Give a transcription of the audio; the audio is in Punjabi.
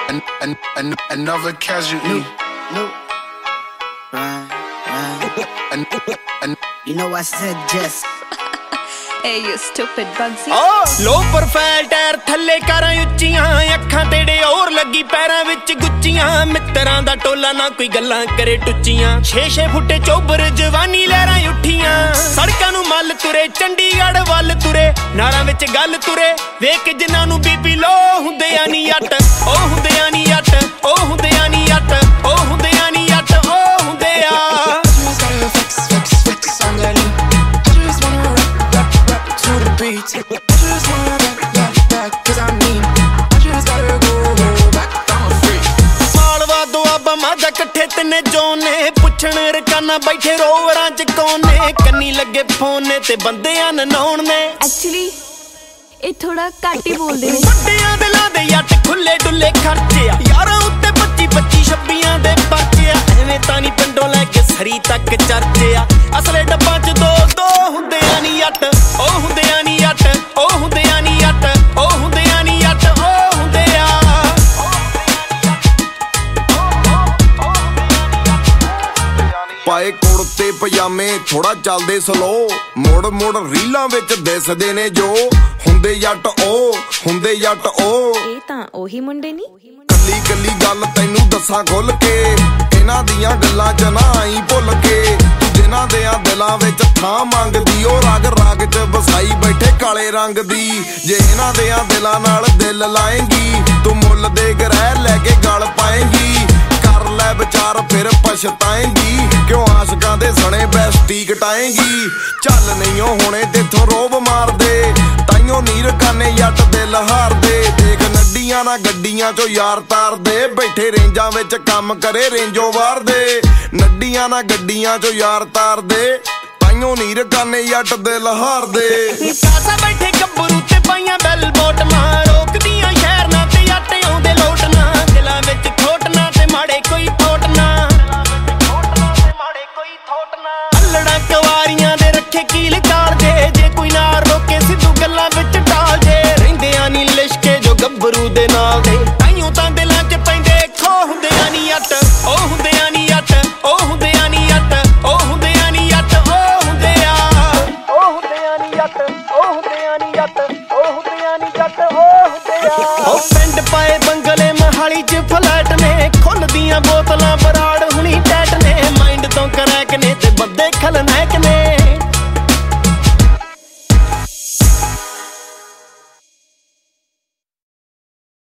Another casualty. You know I said just. Hey you stupid Bugsy. Low profile tyre थल्ले कारां ਉੱਚੀਆਂ ਅੱਖਾਂ ਤੇੜੇ और ਲੱਗੀ ਪੈਰਾਂ ਵਿੱਚ ਗੁੱਚੀਆਂ ਮਿੱਤਰਾਂ ਦਾ ਟੋਲਾ ਨਾ ਕੋਈ ਗੱਲਾਂ ਕਰੇ ਟੁੱਚੀਆਂ 6-6 ਫੁੱਟੇ ਚੋਬਰ ਜਵਾਨੀ ਲਹਿਰਾਂ ਉੱਠੀਆਂ ਸੜਕਾਂ ਨੂੰ ਮੱਲ ਤੁਰੇ ਚੰਡੀਗੜ੍ਹ ਵੱਲ ਤੁਰੇ ਨਾਰਾਂ ਵਿੱਚ ਗੱਲ ਤੁਰੇ ਵੇਖ ਜਿਨ੍ਹਾਂ ਨੂੰ ਬੀਬੀ ਲੋ ਹੁੰਦੇ ਆ ਨੀ ਅੱਟ ਉਹ ਹੁੰਦੇ ਆ ਨੀ ਅੱਟ ਉਹ ਹੁੰਦੇ ਆ ਨੀ ਅੱਟ ਉਹ ਹੁੰਦੇ ਆ ਨੀ ਅੱਟ ਉਹ ਹੁੰਦੇ ਆ I just wanna back, cause I mean I just gotta go back, I'm a freak. Malwa Doaba Majha ਇਕੱਠੇ ਤਿੰਨੇ ਜੋਨੇ ਪੁੱਛਣ ਰਕਾਨਾ ਬੈਠੇ ਰੋਵਰਾਂ ਚ ਕੋਨੇ ਕੰਨੀ ਲੱਗੇ ਫੋਨੇ ਤੇ ਬੰਦਿਆਂ ਨਨਾਉਣ ਨੇ Actually ਇਹ ਥੋੜਾ ਘੱਟ ਹੀ ਬੋਲਦੇ ਨੇ ਵੱਡਿਆਂ ਦਿਲਾਂ ਦੇ ਜੱਟ ਖੁੱਲੇ ਡੁੱਲੇ ਖਰਚੇ ਆ ਯਾਰਾਂ ਉੱਤੇ 25 26 ਦੇ ਪਰਚੇ ਆ ਐਵੇਂ ਤਾਂ ਨਹੀਂ ਪਿੰਡੋਂ ਲੈ ਕੇ ਸਰੀ ਤੱਕ ਚਰਚੇ ਆ ਅਸਲੇ ਡੱਬਾਂ ਚ ਦੋ ਹੁੰਦੇ ਆ ਨੀ ਅੱਟ ਉਹ ਹੁੰਦੇ ਆ ਨੀ ਅੱਟ ਉਹ ਹੁੰਦੇ ਆ ਨੀ ਅੱਟ ਉਹ ਹੁੰਦੇ ਆ ਨੀ ਅੱਟ ਉਹ ਹੁੰਦੇ ਆ ਪਾਏ ਕੁੜਤੇ ਪਜਾਮੇ ਥੋੜਾ ਚੱਲਦੇ ਸਲੋ ਮੁੜ ਰੀਲਾਂ ਵਿੱਚ ਦਿਸਦੇ ਨੇ ਜੋ ਹੁੰਦੇ ਜੱਟ ਉਹ ਹੁੰਦੇ ਜੱਟ ਉਹ ਇਹ ਤਾਂ ਉਹੀ ਮੁੰਡੇ ਨਹੀਂ ਕੱਲੀ ਗੱਲ ਤੈਨੂੰ ਦੱਸਾਂ ਖੁੱਲ ਕੇ ਇਹਨਾਂ ਦੀਆਂ ਗੱਲਾਂ ਚ ਨਾ ਆਈ ਭੁੱਲ ਕੇ ਤੂੰ ਜਿਨ੍ਹਾਂ ਦਿਆਂ ਦਿਲਾਂ ਵਿੱਚ ਥਾਂ ਮੰਗਦੀ ਉਹ ਰਗ ਚ ਵਸਾਈ ਬੈਠੇ ਕਾਲੇ ਰੰਗ ਦੀ ਜੇ ਇਹਨਾਂ ਦਿਆਂ ਦਿਲਾਂ ਨਾਲ ਦਿਲ ਲਾਏਂਗੀ ਤੂੰ ਮੁੱਲ ਦੇ ਗ੍ਰਹਿ ਲੈ ਕੇ ਗਲ ਪਾਏਂਗੀ ਕਰ ਲੈ ਵਿਚਾਰ ਫਿਰ ਪਛਤਾਏਂਗੀ ਕਿਉਂ ਆਸ਼ਕਾਂ ਦੇ ਸਣੇ ਬੈਸਤੀ ਕਟਾਏਂਗੀ ਚੱਲ ਨਹੀਂ ਉਹ ਹੁਣੇ ਤੇਥੋਂ ਰੋਬ ਮਾਰਦੇ ਤਾਈਓ ਨੀਰ ਕਾਨੇ ਜੱਟ ਦਿਲ ਹਾਰਦੇ ਦੇਖ ਨੱਡੀਆਂ ਨਾ ਗੱਡੀਆਂ ਚੋਂ ਯਾਰ ਤਾਰਦੇ ਬੈਠੇ ਰੇਂਜਾਂ ਵਿੱਚ ਕੰਮ ਕਰੇ ਰੇਂਜੋ ਵਾਰਦੇ ਨੱਡੀਆਂ ਨਾ ਗੱਡੀਆਂ ਚੋਂ ਯਾਰ ਤਾਰਦੇ ਤਾਈਓ ਨੀਰ ਕਾਨੇ ਜੱਟ ਦਿਲ ਹਾਰਦੇ ਕਾਸਾ ਬੈਠੇ ਗੱਭਰੂ ਤੇ ਪਾਈਆਂ ਬੈਲ ਬੋਟਮਾਂ ਰੋਕਦੀਆਂ ਸ਼ਹਿਰ ਨਾ ਤੇ ਜੱਟ ਆਉਂਦੇ ਲੋਟਣਾ ਦਿਲਾਂ ਵਿੱਚ ਖੋਟਣਾ ਤੇ ਮਾੜੇ ਕੋਈ ਫੋਟਣਾ ਅੱਲੜਾਂ ਕਵਾਰੀਆਂ ਦੇ ਰੱਖੇ ਕੀਲ ਕਾਲਦੇ ਜੇ ਕੋਈ ਨਾ ਰੋਕੇ ਸਿੱਧੂ ਗੱਲਾਂ ਵਿੱਚ ਟਾਲ ਜੇ ਰਹਿੰਦੇ ਆ ਨੀ ਲਿਸ਼ਕੇ ਜੋ ਗੱਭਰੂ ਦੇ ਨਾਲ ਦੇ ਤਾਈਓ ਤਾਂ ਦਿਲਾਂ 'ਚ ਪੈਂਦੇ ਖੋ ਹੁੰਦੇ ਆ ਨੀ ਅੱਟ ਉਹ ਹੁੰਦੇ ਆ ਨੀ ਅੱਟ ਉਹ ਹੁੰਦੇ ਆ ਨੀ ਅੱਟ ਉਹ ਹੁੰਦੇ ਆ ਨੀ ਅੱਟ ਉਹ ਹੁੰਦੇ ਆ ਉਹ ਹੁੰਦੇ ਆ ਨੀ ਅੱਟ ਉਹ ਹੁੰਦੇ ਆ ਨੀ ਅੱਟ ਉਹ ਹੁੰਦੇ ਆ ਨੀ ਅੱਟ ਉਹ ਹੁੰਦੇ ਆ ਉਹ ਪਿੰਡ ਪਾਏ ਬੰਗਲੇ ਮਹਾਲੀ 'ਚ ਫਲੈਟ